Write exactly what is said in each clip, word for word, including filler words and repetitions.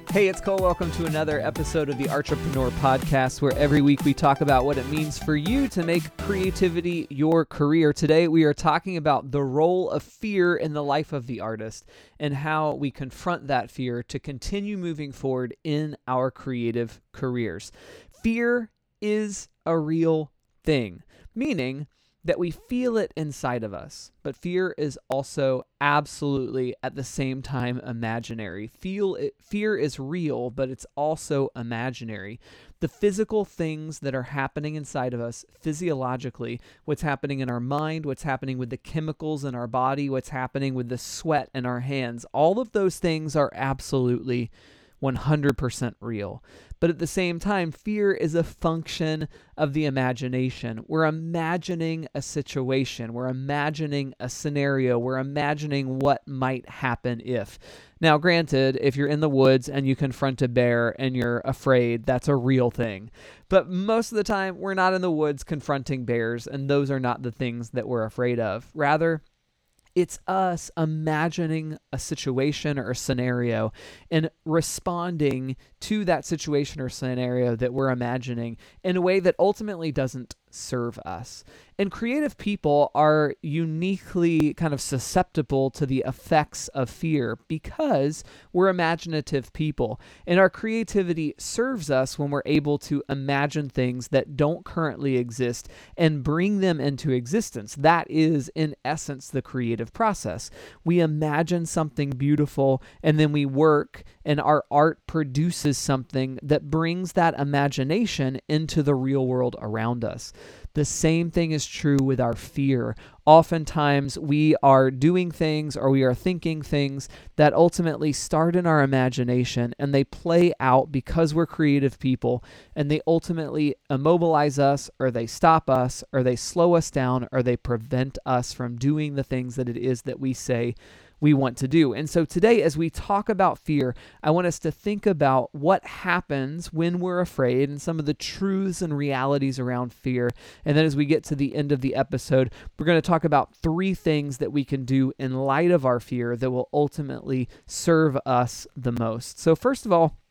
Hey, it's Cole. Welcome to another episode of the Entrepreneur Podcast, where every week we talk about what it means for you to make creativity your career. Today, we are talking about the role of fear in the life of the artist and how we confront that fear to continue moving forward in our creative careers. Fear is a real thing, meaning that we feel it inside of us, but fear is also absolutely at the same time imaginary. Feel it, fear is real, but it's also imaginary. The physical things that are happening inside of us physiologically, what's happening in our mind, what's happening with the chemicals in our body, what's happening with the sweat in our hands, all of those things are absolutely one hundred percent real. But at the same time, fear is a function of the imagination. We're imagining a situation. We're imagining a scenario. We're imagining what might happen if. Now, granted, if you're in the woods and you confront a bear and you're afraid, that's a real thing. But most of the time, we're not in the woods confronting bears, and those are not the things that we're afraid of. Rather, it's us imagining a situation or a scenario and responding to that situation or scenario that we're imagining in a way that ultimately doesn't serve us. And creative people are uniquely kind of susceptible to the effects of fear because we're imaginative people. And our creativity serves us when we're able to imagine things that don't currently exist and bring them into existence. That is, in essence, the creative process. We imagine something beautiful and then we work, and our art produces something that brings that imagination into the real world around us. The same thing is true with our fear. Oftentimes, we are doing things or we are thinking things that ultimately start in our imagination, and they play out because we're creative people, and they ultimately immobilize us, or they stop us, or they slow us down, or they prevent us from doing the things that it is that we say we want to do. And so today, as we talk about fear, I want us to think about what happens when we're afraid and some of the truths and realities around fear. And then as we get to the end of the episode, we're going to talk about three things that we can do in light of our fear that will ultimately serve us the most. So first of all,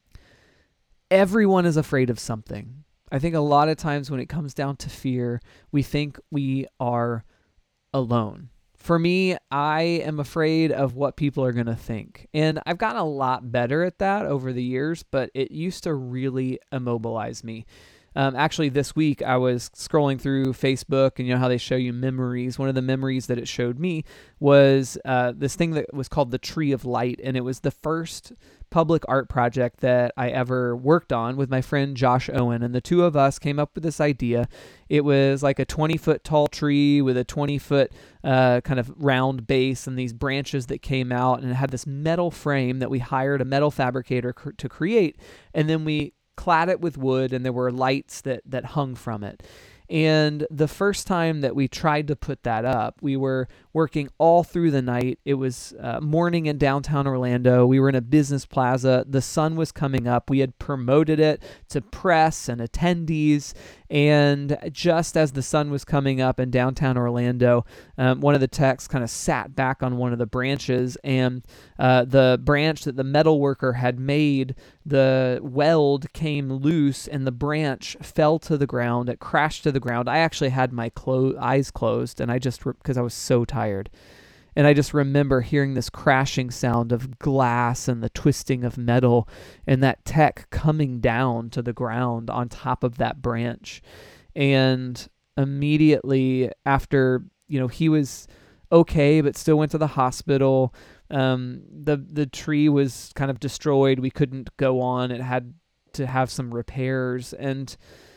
everyone is afraid of something. I think a lot of times when it comes down to fear, we think we are alone. For me, I am afraid of what people are going to think. And I've gotten a lot better at that over the years, but it used to really immobilize me. Um, actually, this week I was scrolling through Facebook, and you know how they show you memories. One of the memories that it showed me was uh, this thing that was called the Tree of Light, and it was the first public art project that I ever worked on with my friend Josh Owen, and the two of us came up with this idea. It was like a twenty-foot tall tree with a twenty-foot uh, kind of round base and these branches that came out, and it had this metal frame that we hired a metal fabricator cr- to create, and then we clad it with wood, and there were lights that that hung from it. And the first time that we tried to put that up, we were working all through the night. It was uh, morning in downtown Orlando. We were in a business plaza. The sun was coming up. We had promoted it to press and attendees. And just as the sun was coming up in downtown Orlando, um, one of the techs kind of sat back on one of the branches, and uh, the branch that the metal worker had made, the weld came loose, and the branch fell to the ground. It crashed to the ground. I actually had my clo- eyes closed, and I just, because I was so tired. And I just remember hearing this crashing sound of glass and the twisting of metal and that tech coming down to the ground on top of that branch. And immediately after, you know, he was okay, but still went to the hospital. Um, the, the tree was kind of destroyed. We couldn't go on. It had to have some repairs. And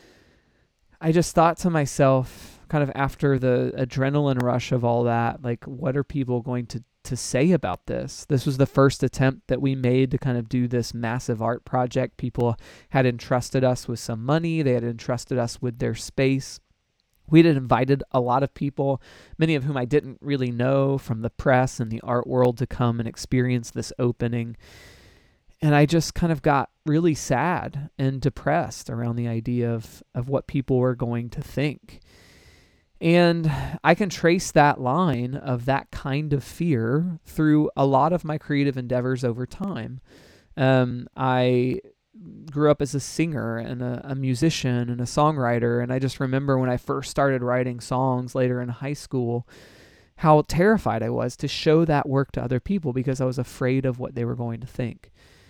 I just thought to myself, kind of after the adrenaline rush of all that, like, what are people going to, to say about this? This was the first attempt that we made to kind of do this massive art project. People had entrusted us with some money. They had entrusted us with their space. We had invited a lot of people, many of whom I didn't really know, from the press and the art world to come and experience this opening. And I just kind of got really sad and depressed around the idea of, of what people were going to think. And I can trace that line of that kind of fear through a lot of my creative endeavors over time. Um, I grew up as a singer and a, a musician and a songwriter. And I just remember when I first started writing songs later in high school, how terrified I was to show that work to other people because I was afraid of what they were going to think.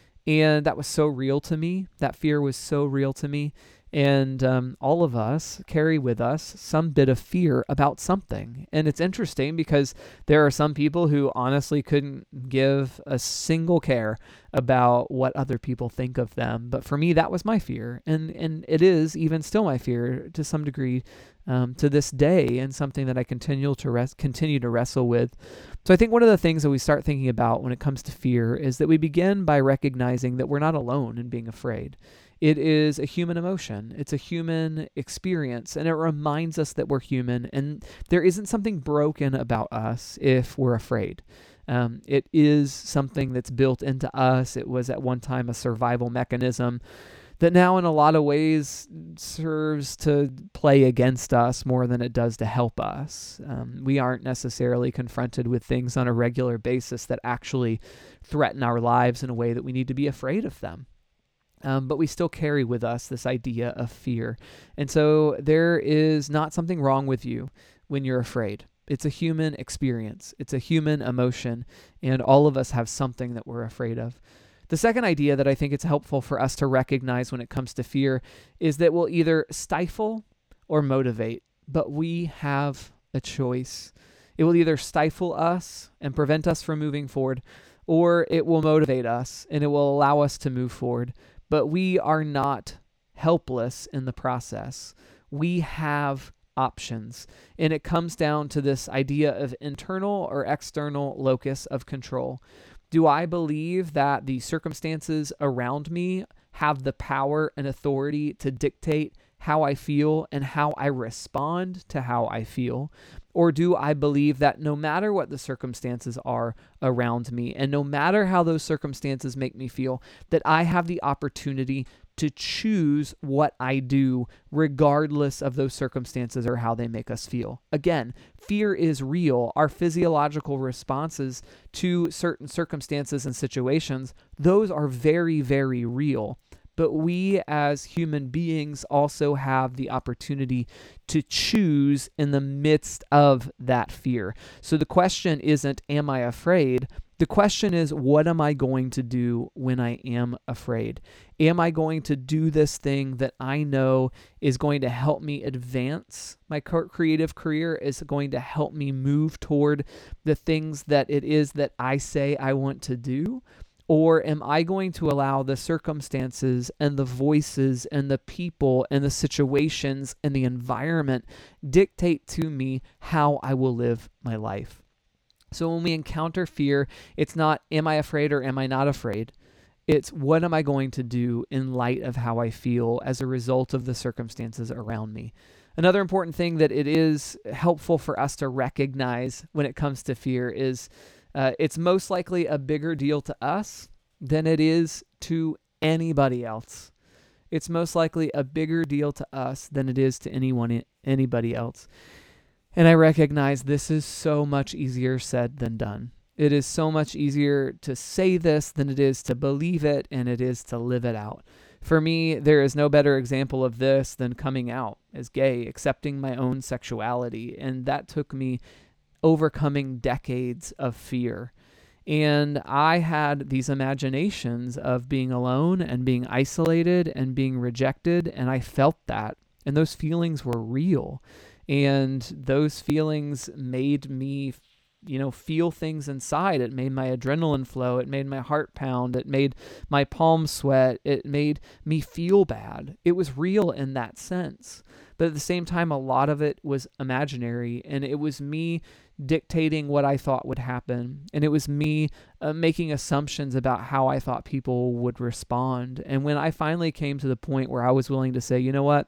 And that was so real to me. That fear was so real to me. And um, all of us carry with us some bit of fear about something. And it's interesting because there are some people who honestly couldn't give a single care about what other people think of them. But for me, that was my fear. And, and it is even still my fear to some degree um, to this day, and something that I continue to res- continue to wrestle with. So I think one of the things that we start thinking about when it comes to fear is that we begin by recognizing that we're not alone in being afraid. It is a human emotion. It's a human experience, and it reminds us that we're human, and there isn't something broken about us if we're afraid. Um, it is something that's built into us. It was at one time a survival mechanism that now in a lot of ways serves to play against us more than it does to help us. Um, we aren't necessarily confronted with things on a regular basis that actually threaten our lives in a way that we need to be afraid of them. Um, but we still carry with us this idea of fear. And so there is not something wrong with you when you're afraid. It's a human experience. It's a human emotion. And all of us have something that we're afraid of. The second idea that I think it's helpful for us to recognize when it comes to fear is that we'll either stifle or motivate, but we have a choice. It will either stifle us and prevent us from moving forward, or it will motivate us and it will allow us to move forward. But we are not helpless in the process. We have options. And it comes down to this idea of internal or external locus of control. Do I believe that the circumstances around me have the power and authority to dictate how I feel and how I respond to how I feel? Or do I believe that no matter what the circumstances are around me, and no matter how those circumstances make me feel, that I have the opportunity to choose what I do regardless of those circumstances or how they make us feel? Again, fear is real. Our physiological responses to certain circumstances and situations, those are very, very real. But we as human beings also have the opportunity to choose in the midst of that fear. So the question isn't, am I afraid? The question is, what am I going to do when I am afraid? Am I going to do this thing that I know is going to help me advance my creative career, is going to help me move toward the things that it is that I say I want to do? Or am I going to allow the circumstances and the voices and the people and the situations and the environment dictate to me how I will live my life? So when we encounter fear, it's not, am I afraid or am I not afraid? It's, what am I going to do in light of how I feel as a result of the circumstances around me? Another important thing that it is helpful for us to recognize when it comes to fear is Uh, it's most likely a bigger deal to us than it is to anybody else. It's most likely a bigger deal to us than it is to anyone, anybody else. And I recognize this is so much easier said than done. It is so much easier to say this than it is to believe it, and it is to live it out. For me, there is no better example of this than coming out as gay, accepting my own sexuality. And that took me overcoming decades of fear. And I had these imaginations of being alone and being isolated and being rejected, and I felt that. And those feelings were real. And those feelings made me, you know, feel things inside. It made my adrenaline flow. It made my heart pound. It made my palms sweat. It made me feel bad. It was real in that sense. But at the same time, a lot of it was imaginary, and it was me dictating what I thought would happen. And it was me uh, making assumptions about how I thought people would respond. And when I finally came to the point where I was willing to say, you know what?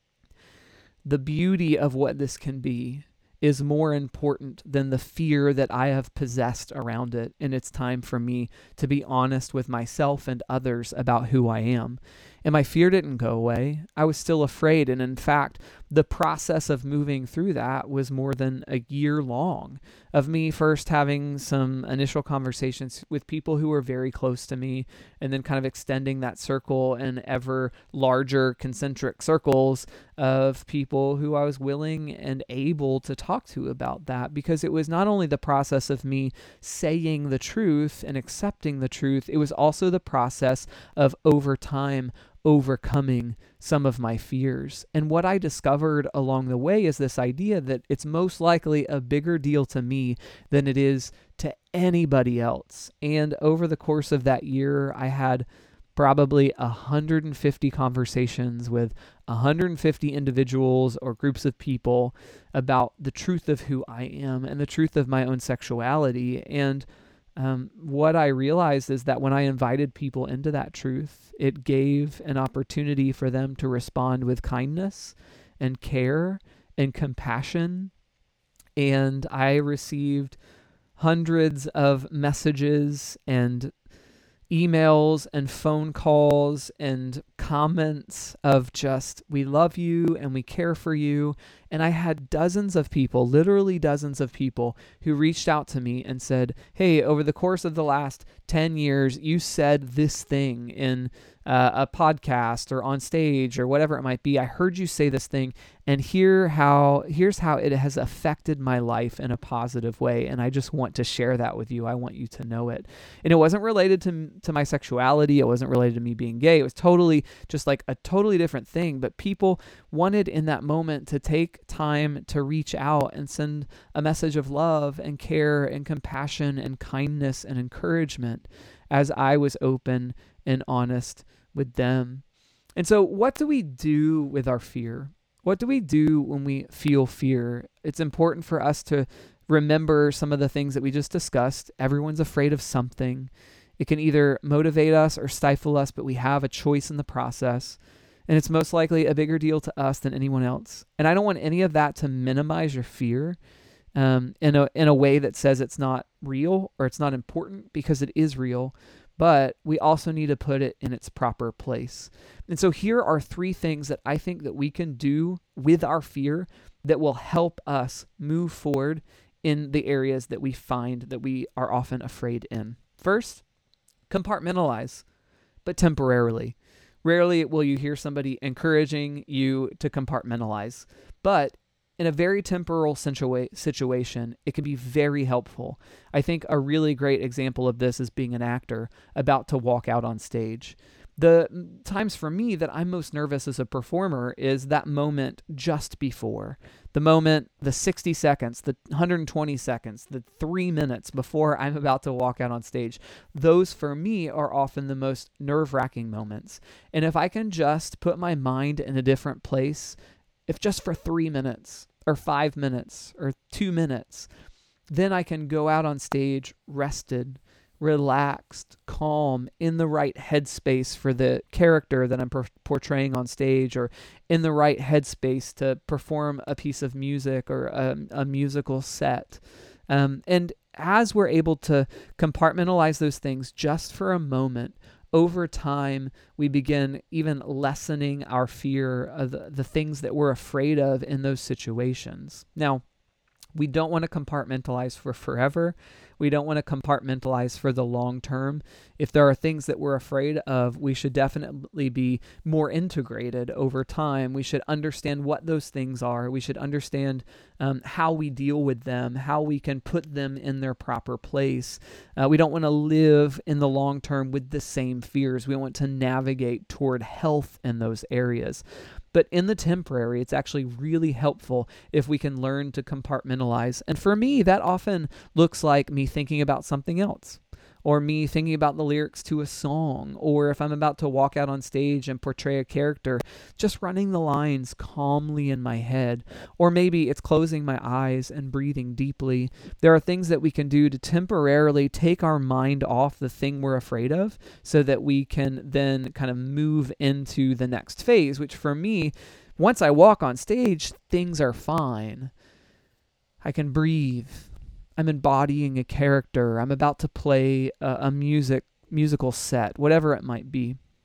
The beauty of what this can be is more important than the fear that I have possessed around it. And it's time for me to be honest with myself and others about who I am. And my fear didn't go away. I was still afraid. And in fact, the process of moving through that was more than a year long, of me first having some initial conversations with people who were very close to me, and then kind of extending that circle in ever larger concentric circles of people who I was willing and able to talk to about that, because it was not only the process of me saying the truth and accepting the truth, it was also the process of over time overcoming some of my fears. And what I discovered along the way is this idea that it's most likely a bigger deal to me than it is to anybody else. And over the course of that year, I had probably one hundred fifty conversations with one hundred fifty individuals or groups of people about the truth of who I am and the truth of my own sexuality. And Um, what I realized is that when I invited people into that truth, it gave an opportunity for them to respond with kindness and care and compassion. And I received hundreds of messages and emails and phone calls and comments of just, we love you and we care for you. And I had dozens of people, literally dozens of people, who reached out to me and said, hey, over the course of the last ten years, you said this thing in uh, a podcast or on stage or whatever it might be. I heard you say this thing, and here how here's how it has affected my life in a positive way. And I just want to share that with you. I want you to know it. And it wasn't related to, to my sexuality. It wasn't related to me being gay. It was totally just like a totally different thing. But people wanted in that moment to take time to reach out and send a message of love and care and compassion and kindness and encouragement as I was open and honest with them. And so what do we do with our fear? What do we do when we feel fear? It's important for us to remember some of the things that we just discussed. Everyone's afraid of something. It can either motivate us or stifle us, but we have a choice in the process. And it's most likely a bigger deal to us than anyone else. And I don't want any of that to minimize your fear um, in a in a way that says it's not real or it's not important, because it is real. But we also need to put it in its proper place. And so here are three things that I think that we can do with our fear that will help us move forward in the areas that we find that we are often afraid in. First, compartmentalize, but temporarily. Rarely will you hear somebody encouraging you to compartmentalize, but in a very temporal situa- situation, it can be very helpful. I think a really great example of this is being an actor about to walk out on stage. The times for me that I'm most nervous as a performer is that moment just before. The moment, the sixty seconds, the one hundred twenty seconds, the three minutes before I'm about to walk out on stage. Those for me are often the most nerve-wracking moments. And if I can just put my mind in a different place, if just for three minutes or five minutes or two minutes, then I can go out on stage rested, relaxed, calm, in the right headspace for the character that I'm per- portraying on stage, or in the right headspace to perform a piece of music or a, a musical set. Um, and as we're able to compartmentalize those things just for a moment, over time, we begin even lessening our fear of the, the things that we're afraid of in those situations. Now, we don't want to compartmentalize for forever. We don't want to compartmentalize for the long term. If there are things that we're afraid of, we should definitely be more integrated over time. We should understand what those things are. We should understand um, how we deal with them, how we can put them in their proper place. Uh, we don't want to live in the long term with the same fears. We want to navigate toward health in those areas. But in the temporary, it's actually really helpful if we can learn to compartmentalize. And for me, that often looks like me thinking about something else, or me thinking about the lyrics to a song, or if I'm about to walk out on stage and portray a character, just running the lines calmly in my head, or maybe it's closing my eyes and breathing deeply. There are things that we can do to temporarily take our mind off the thing we're afraid of so that we can then kind of move into the next phase, which for me, once I walk on stage, things are fine. I can breathe. I'm embodying a character. I'm about to play a, a music musical set, whatever it might be.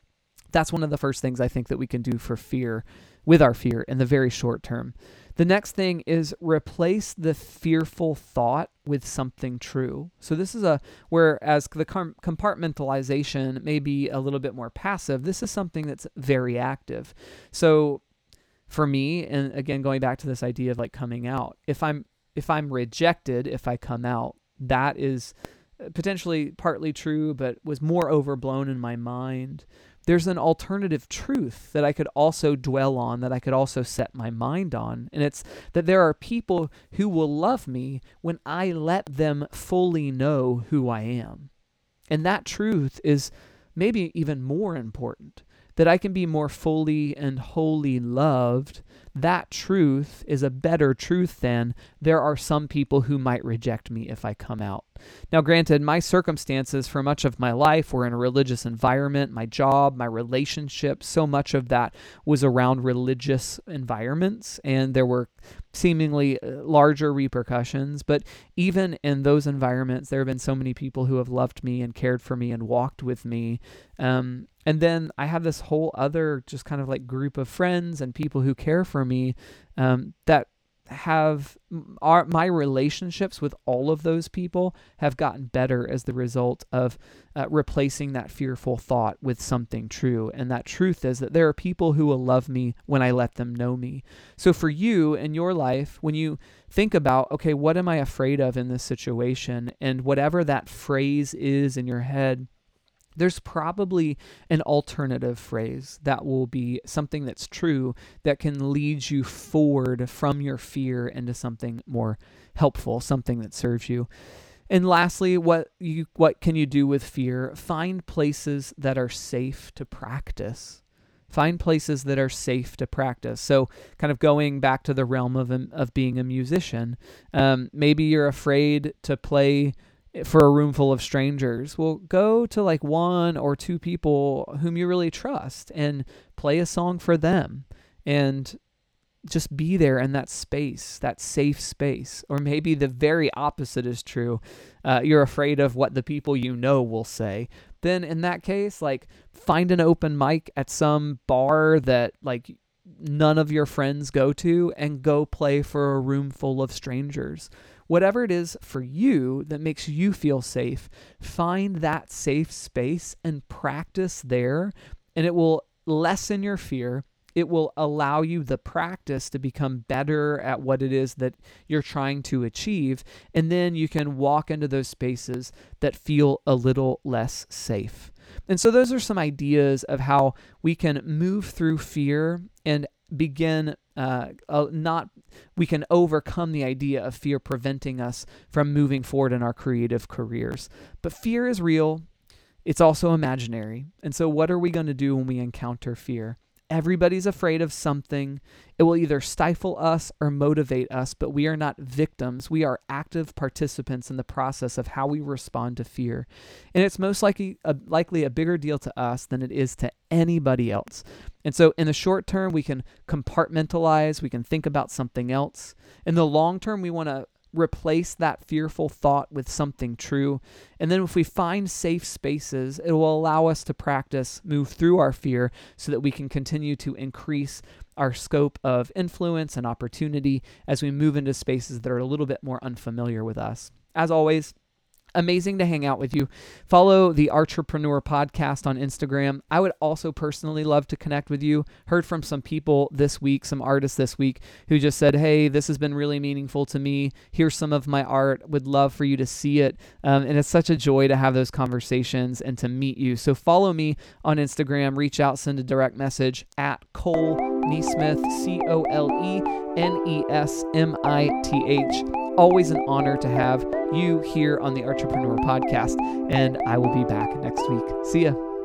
That's one of the first things I think that we can do for fear, with our fear in the very short term. The next thing is replace the fearful thought with something true. So this is a, whereas the com- compartmentalization may be a little bit more passive, this is something that's very active. So for me, and again, going back to this idea of like coming out, if I'm, if I'm rejected, if I come out, that is potentially partly true, but was more overblown in my mind. There's an alternative truth that I could also dwell on, that I could also set my mind on. And it's that there are people who will love me when I let them fully know who I am. And that truth is maybe even more important, that I can be more fully and wholly loved. That truth is a better truth than there are some people who might reject me if I come out. Now, granted, my circumstances for much of my life were in a religious environment, my job, my relationships, so much of that was around religious environments, and there were seemingly larger repercussions. But even in those environments, there have been so many people who have loved me and cared for me and walked with me. Um, and then I have this whole other just kind of like group of friends and people who care for me um, that have our, my relationships with all of those people have gotten better as the result of uh, replacing that fearful thought with something true. And that truth is that there are people who will love me when I let them know me. So for you in your life, when you think about, okay, what am I afraid of in this situation? And whatever that phrase is in your head, there's probably an alternative phrase that will be something that's true that can lead you forward from your fear into something more helpful, something that serves you. And lastly, what you what can you do with fear? Find places that are safe to practice. Find places that are safe to practice. So kind of going back to the realm of of being a musician, um, maybe you're afraid to play for a room full of strangers. Well, go to like one or two people whom you really trust and play a song for them and just be there in that space, that safe space. Or maybe the very opposite is true. Uh, you're afraid of what the people you know will say. Then in that case, like find an open mic at some bar that like none of your friends go to and go play for a room full of strangers. Whatever it is for you that makes you feel safe, find that safe space and practice there, and it will lessen your fear. It will allow you the practice to become better at what it is that you're trying to achieve, and then you can walk into those spaces that feel a little less safe. And so those are some ideas of how we can move through fear and begin uh, uh, not, we can overcome the idea of fear preventing us from moving forward in our creative careers. But fear is real. It's also imaginary. And so what are we going to do when we encounter fear? Everybody's afraid of something. It will either stifle us or motivate us, but we are not victims. We are active participants in the process of how we respond to fear. And it's most likely a, likely a bigger deal to us than it is to anybody else. And so in the short term, we can compartmentalize, we can think about something else. In the long term, we want to replace that fearful thought with something true. And then if we find safe spaces, it will allow us to practice, move through our fear so that we can continue to increase our scope of influence and opportunity as we move into spaces that are a little bit more unfamiliar with us. As always, amazing to hang out with you. Follow the Artrepreneur Podcast on Instagram. I would also personally love to connect with you. Heard from some people this week, some artists this week, who just said, hey, this has been really meaningful to me. Here's some of my art. Would love for you to see it. Um, and it's such a joy to have those conversations and to meet you. So follow me on Instagram. Reach out, send a direct message at Cole Nesmith, C O L E N E S M I T H. Always an honor to have you here on the Artrepreneur Podcast, and I will be back next week. See ya.